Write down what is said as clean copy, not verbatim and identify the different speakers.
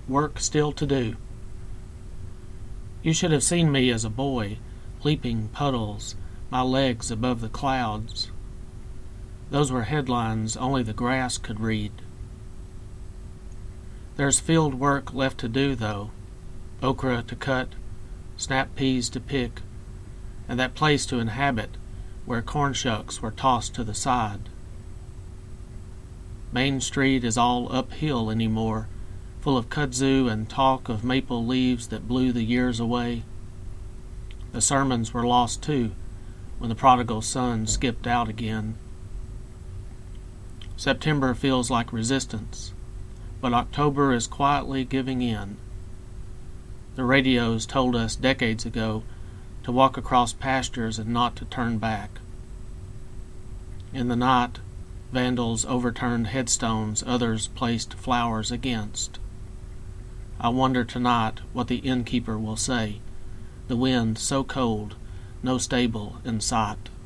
Speaker 1: work still to do. You should have seen me as a boy, leaping puddles, my legs above the clouds. Those were headlines only the grass could read. There's field work left to do, though. Okra to cut, snap peas to pick, and that place to inhabit where corn shucks were tossed to the side. Main Street is all uphill anymore, full of kudzu and talk of maple leaves that blew the years away. The sermons were lost, too, when the prodigal son skipped out again. September feels like resistance, but October is quietly giving in. The radios told us decades ago to walk across pastures and not to turn back. In the night, vandals overturned headstones others placed flowers against. I wonder tonight what the innkeeper will say, the wind so cold, no stable in sight.